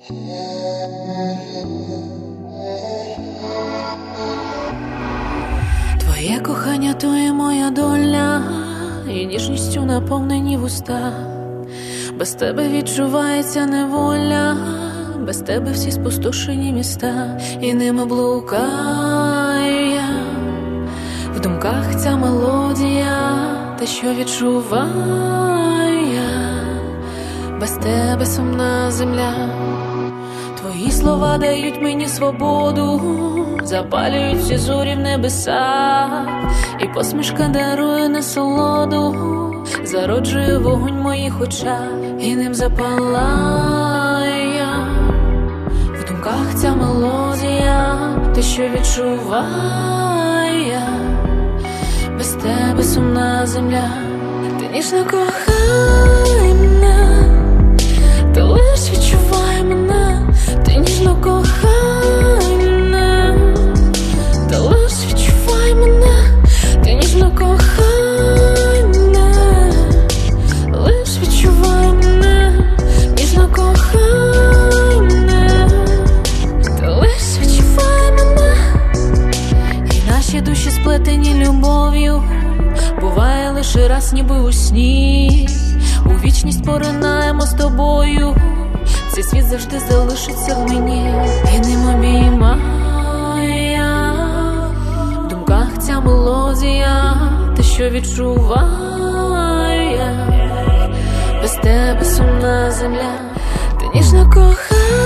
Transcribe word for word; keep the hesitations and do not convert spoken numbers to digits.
Твоє кохання то є моя доля, і ніжністю наповнені вуста. Без тебе відчувається неволя, без тебе всі спустошені міста, і ними блукаю я. В думках ця мелодія, те, що відчуваю я. Без тебе сумна земля. Твої слова дають мені свободу, запалюють всі зорі в небесах, і посмішка дарує насолоду, зароджує вогонь в моїх очах, і ним запалаю я. В думках ця мелодія, те, що відчуваю я. Без тебе сумна земля. Ти ніжно кохай мене, ти лиш відчувай мене. Ти ніжно кохай мене, ти лиш відчувай мене. Ти ніжно кохай мене, лиш відчувай мене. Ніжно кохай мене, ти лиш відчувай мене. І наші душі сплетені любов'ю, буває лише раз, ніби у сні. У вічність поринаємо з тобою, цей світ завжди залишиться в мені, і ним обіймаю я. В думках ця мелодія, те, що відчуваю я. Без тебе сумна земля. Ти ніжно кохай